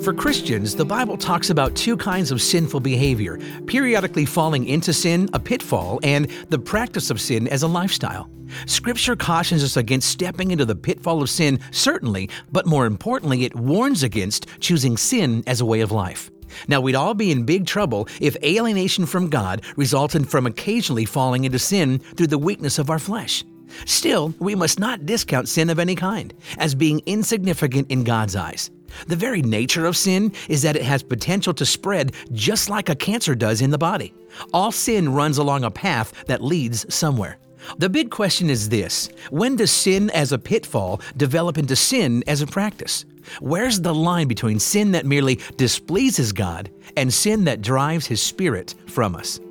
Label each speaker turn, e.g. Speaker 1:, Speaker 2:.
Speaker 1: For Christians, the Bible talks about two kinds of sinful behavior: periodically falling into sin, a pitfall, and the practice of sin as a lifestyle. Scripture cautions us against stepping into the pitfall of sin, certainly, but more importantly, it warns against choosing sin as a way of life. Now, we'd all be in big trouble if alienation from God resulted from occasionally falling into sin through the weakness of our flesh. Still, we must not discount sin of any kind as being insignificant in God's eyes. The very nature of sin is that it has potential to spread just like a cancer does in the body. All sin runs along a path that leads somewhere. The big question is this: when does sin as a pitfall develop into sin as a practice? Where's the line between sin that merely displeases God and sin that drives His Spirit from us?